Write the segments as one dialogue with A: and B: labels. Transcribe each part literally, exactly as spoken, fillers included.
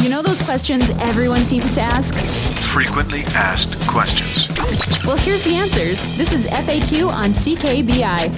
A: You know those questions everyone seems to ask?
B: Frequently asked questions.
A: Well, here's the answers. This is F A Q on C K B I.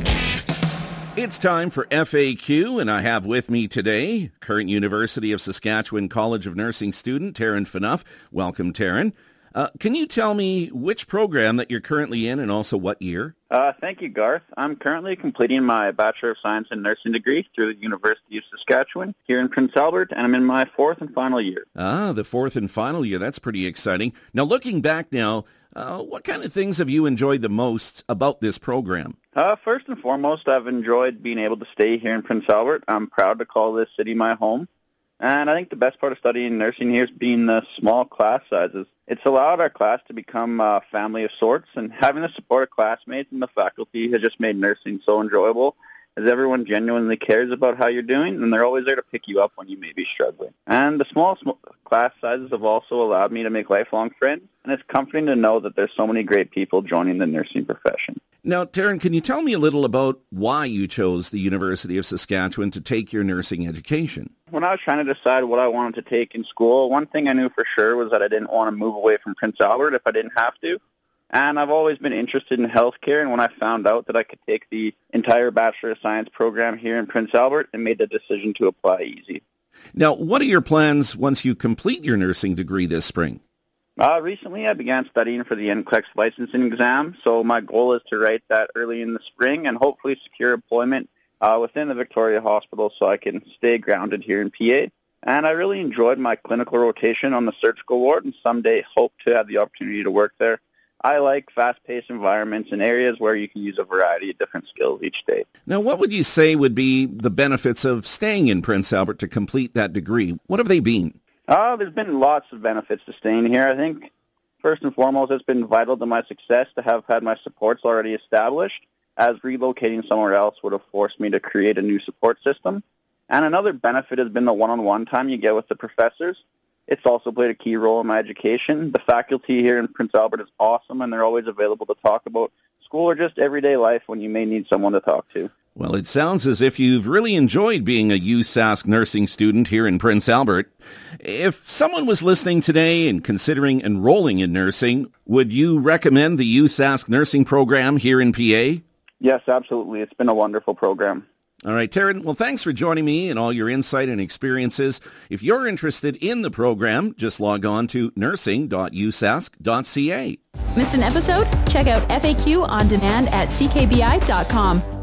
C: It's time for F A Q, and I have with me today current University of Saskatchewan College of Nursing student Taryn Phaneuf. Welcome, Taryn. Uh, can you tell me which program that you're currently in and also what year?
D: Uh, thank you, Garth. I'm currently completing my Bachelor of Science in Nursing degree through the University of Saskatchewan here in Prince Albert, and I'm in my fourth and final year.
C: Ah, the fourth and final year. That's pretty exciting. Now, looking back now, uh, what kind of things have you enjoyed the most about this program?
D: Uh, first and foremost, I've enjoyed being able to stay here in Prince Albert. I'm proud to call this city my home. And I think the best part of studying nursing here is being the small class sizes. It's allowed our class to become a family of sorts, and having the support of classmates and the faculty has just made nursing so enjoyable, as everyone genuinely cares about how you're doing, and they're always there to pick you up when you may be struggling. And the small sm- class sizes have also allowed me to make lifelong friends, and it's comforting to know that there's so many great people joining the nursing profession.
C: Now, Taryn, can you tell me a little about why you chose the University of Saskatchewan to take your nursing education?
D: When I was trying to decide what I wanted to take in school, one thing I knew for sure was that I didn't want to move away from Prince Albert if I didn't have to. And I've always been interested in healthcare, and when I found out that I could take the entire Bachelor of Science program here in Prince Albert, I made the decision to apply easy.
C: Now, what are your plans once you complete your nursing degree this spring?
D: Uh, recently, I began studying for the N C L E X licensing exam, so my goal is to write that early in the spring and hopefully secure employment uh, within the Victoria Hospital so I can stay grounded here in P A. And I really enjoyed my clinical rotation on the surgical ward and someday hope to have the opportunity to work there. I like fast-paced environments and areas where you can use a variety of different skills each day.
C: Now, what would you say would be the benefits of staying in Prince Albert to complete that degree? What have they been?
D: Uh, there's been lots of benefits to staying here. I think, first and foremost, it's been vital to my success to have had my supports already established, as relocating somewhere else would have forced me to create a new support system. And another benefit has been the one-on-one time you get with the professors. It's also played a key role in my education. The faculty here in Prince Albert is awesome, and they're always available to talk about school or just everyday life when you may need someone to talk to.
C: Well, it sounds as if you've really enjoyed being a U S A S C nursing student here in Prince Albert. If someone was listening today and considering enrolling in nursing, would you recommend the U S A S C nursing program here in P A?
D: Yes, absolutely. It's been a wonderful program.
C: All right, Taryn, well, thanks for joining me and all your insight and experiences. If you're interested in the program, just log on to nursing dot u s a s c dot c a.
A: Missed an episode? Check out F A Q on demand at c k b i dot com.